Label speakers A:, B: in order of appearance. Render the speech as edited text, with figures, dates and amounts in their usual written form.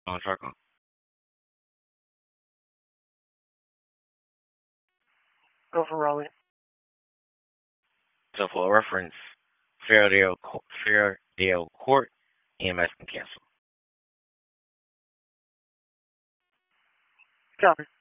A: On Charcon.
B: Go for rolling.
A: So for reference, Fairdale Court, EMS can cancel.
B: Copy.